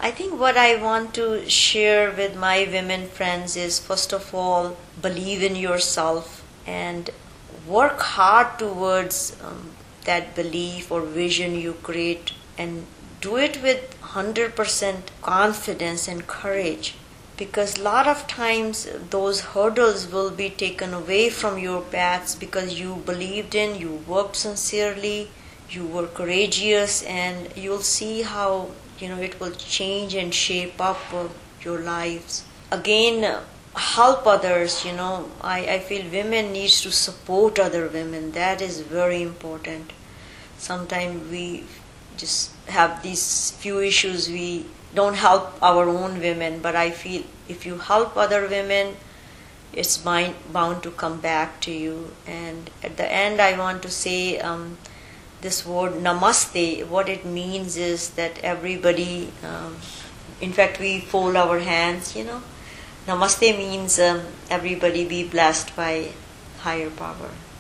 I think what I want to share with my women friends is, first of all, believe in yourself and work hard towards that belief or vision you create, and do it with 100% confidence and courage, because a lot of times those hurdles will be taken away from your paths because you believed in, you worked sincerely, you were courageous, and you'll see how it will change and shape up your lives. Again, help others. I feel women needs to support other women. That is very important. Sometimes we just have these few issues, we don't help our own women, but I feel if you help other women, it's bound to come back to you. And at the end, I want to say this word namaste. What it means is that everybody, in fact, we fold our hands. Namaste means everybody be blessed by higher power.